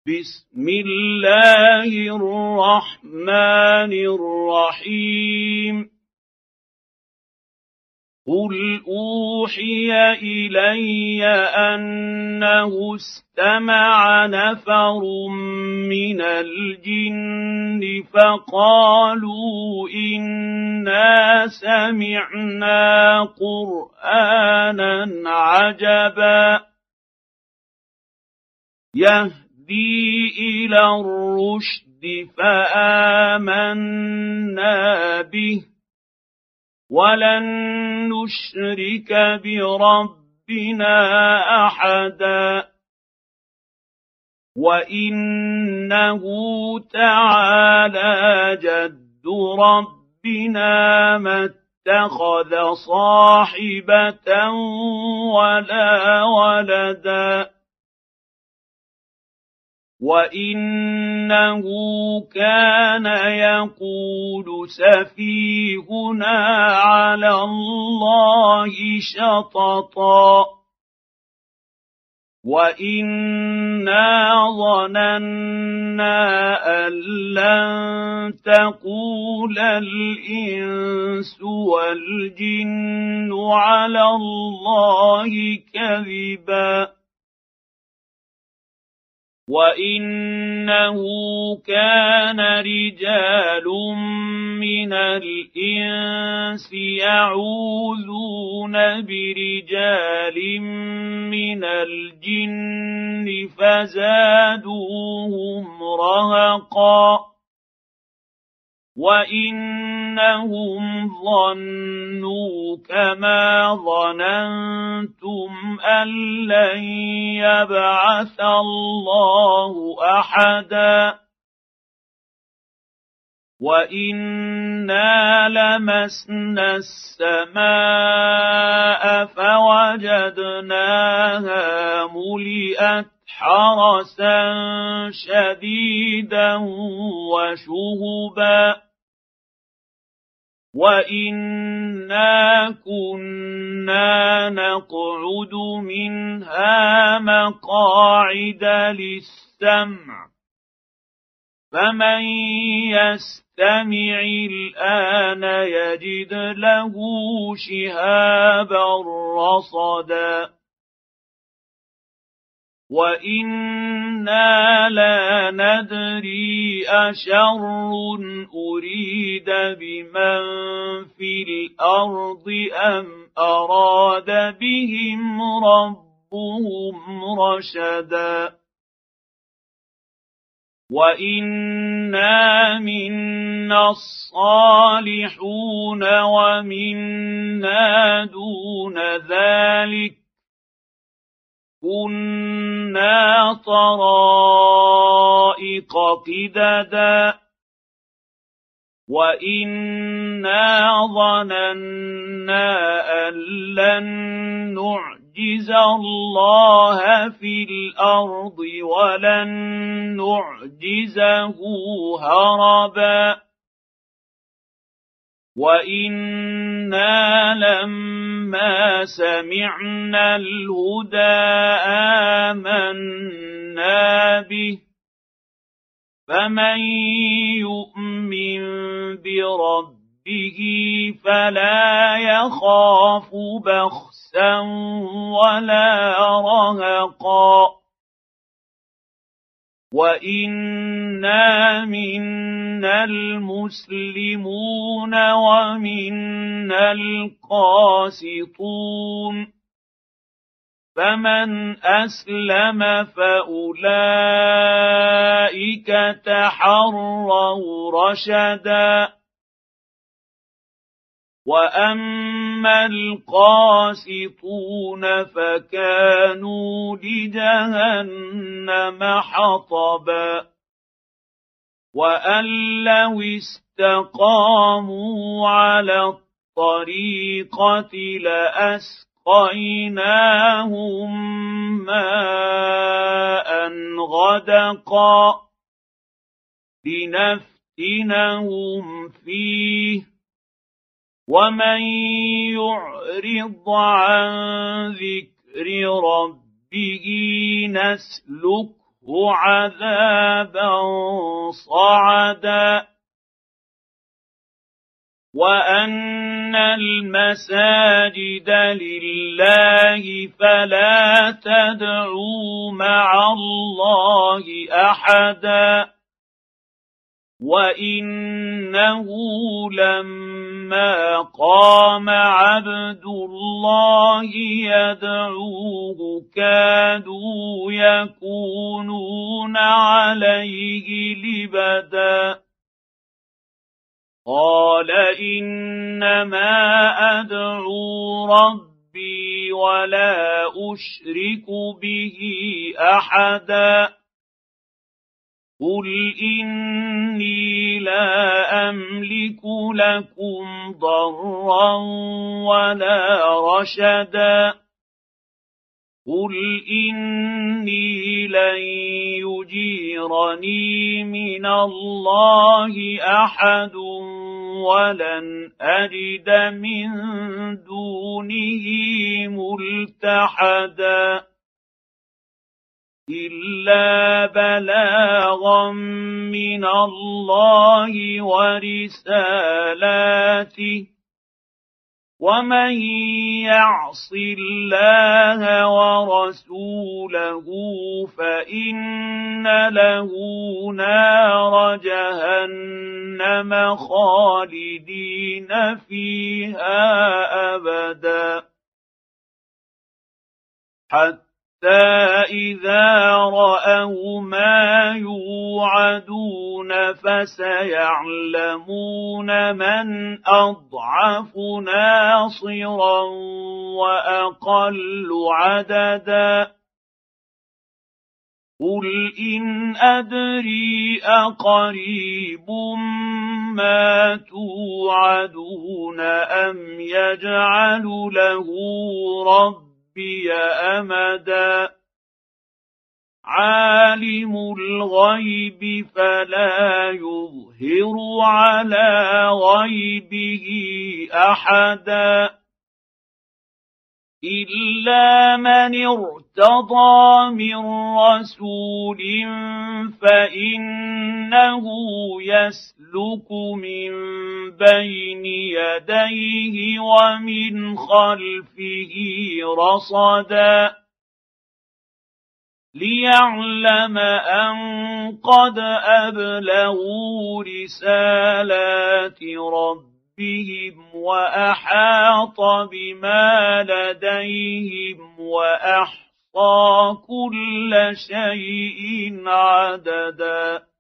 بسم الله الرحمن الرحيم قل أوحي إلي أنه استمع نفر من الجن فقالوا إنا سمعنا قرآنا عجبا يهدي إلى الرشد فآمنا به ولن نشرك بربنا أحدا وإنه تعالى جد ربنا ما اتخذ صاحبة ولا ولدا وإنه كان يقول سفيهنا على الله شططا وإنا ظننا أن لن تقول الإنس والجن على الله كذبا وإنه كان رجال من الإنس يعوذون برجال من الجن فزادوهم رهقا وإنهم ظنوا كما ظننتم أن لن يبعث الله أحدا وإنا لمسنا السماء فوجدناها ملئت حرسا شديدا وشهبا وإنا كنا نقعد منها مقاعد للسمع فمن يستمع الآن يجد له شهابا رصدا وإنا لا ندري أشر أريد بمن في الأرض أم أراد بهم ربهم رشدا وإنا منا الصالحون ومنا دون ذلك كنا طرائق قددا وإنا ظننا أن لن نعجز الله في الأرض ولن نعجزه هربا وإنا لما سمعنا الهدى آمنا به فمن يؤمن بربه فلا يخاف بخسا ولا رهقا وإنا منا المسلمون ومنا القاسطون فمن أسلم فأولئك تحروا رشدا وأما القاسطون فكانوا لجهنم حطبا وأن لو استقاموا على الطريقة لأسقيناهم ماء غدقا لنفتنهم فيه ومن يعرض عن ذكر ربه نسلكه عذابا صعدا وأن المساجد لله فلا تدعوا مع الله أحدا وإنه لما قام عبد الله يدعوه كادوا يكونون عليه لبدا قال إنما أدعو ربي ولا أشرك به أحدا قل إني لا أملك لكم ضرا ولا رشدا قل إني لن يجيرني من الله أحد ولن أجد من دونه ملتحدا إلا بلاغا من الله ورسالاته ومن يعص الله ورسوله فإن له نار جهنم خالدين فيها أبدا حتى إذا رأوا ما يوعدون فسيعلمون من أضعف ناصرا وأقل عددا قل إن أدري أقريب ما توعدون أم يجعل له ربي أمدا عالم الغيب فلا يظهر على غيبه أحدا إلا من ارتضى من رسول فإنه يسلك من بين يديه ومن خلفه رصدا ليعلم أن قد أبلغوا رسالات ربهم وأحاط بما لديهم وأحصى كل شيء عددا